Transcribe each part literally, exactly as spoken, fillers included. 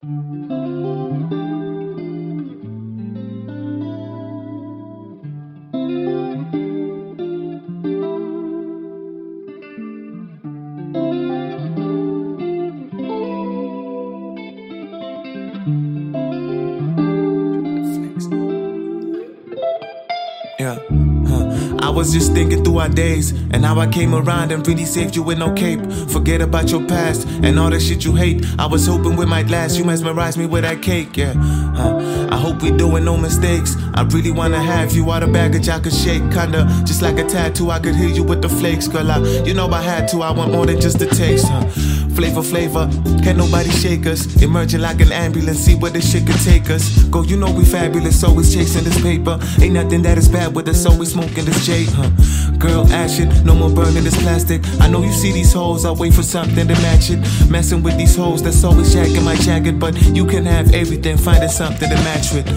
Yeah, huh. I was just thinking through our days and how I came around and really saved you with no cape. Forget about your past and all the shit you hate. I was hoping we might last. You mesmerized me with that cake, yeah. Huh. I hope we doing no mistakes. I really wanna have you out of baggage I could shake, kinda just like a tattoo. I could hit you with the flakes, girl. I, you know I had to. I want more than just a taste, huh. Flavor, flavor, can't nobody shake us. Emerging like an ambulance, see where this shit could take us. Go, you know we fabulous, always chasing this paper. Ain't nothing that is bad with us, always smoking this J, huh. Girl, action, no more burning this plastic. I know you see these hoes, I wait for something to match it. Messing with these hoes, that's always jacking my jacket. But you can have everything, finding something to match with.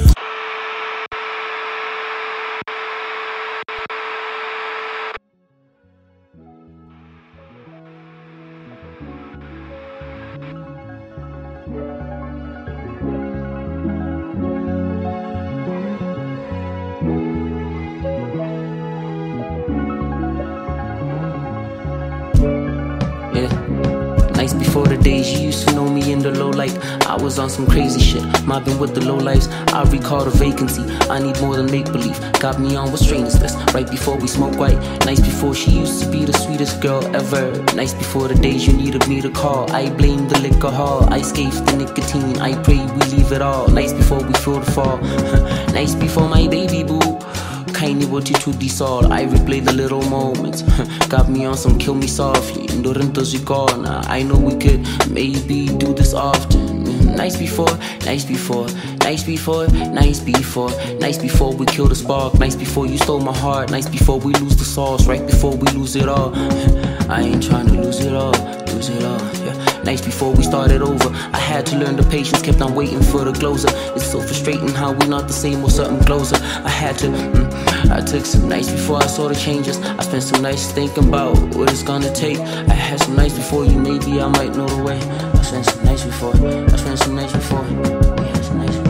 Before the days you used to know me in the low light, I was on some crazy shit, mobbing with the low lives. I recall the vacancy, I need more than make-believe. Got me on, what strain is this? Right before we smoke white, nice before she used to be the sweetest girl ever. Nice before the days you needed me to call. I blame the liquor hall, I scathed the nicotine, I pray we leave it all. Nice before we feel the fall, nice before my baby boo. Kindly what you to this all, I replay the little moments. Got me on some kill me softly, Dorintos you gone. I know we could maybe do this often. Nice before, nice before, nice before, nice before, nice before we kill the spark. Nice before you stole my heart, nice before we lose the sauce, right before we lose it all. I ain't trying to lose it all, lose it all, yeah. Nice before we started over, I had to learn the patience, kept on waiting for the closer. It's so frustrating how we not the same or something closer. I had to, mm, I took some nights before I saw the changes. I spent some nights thinking about what it's gonna take. I had some nights before you, maybe I might know the way. I spent some nights before, I spent some nights before, we had some nights before.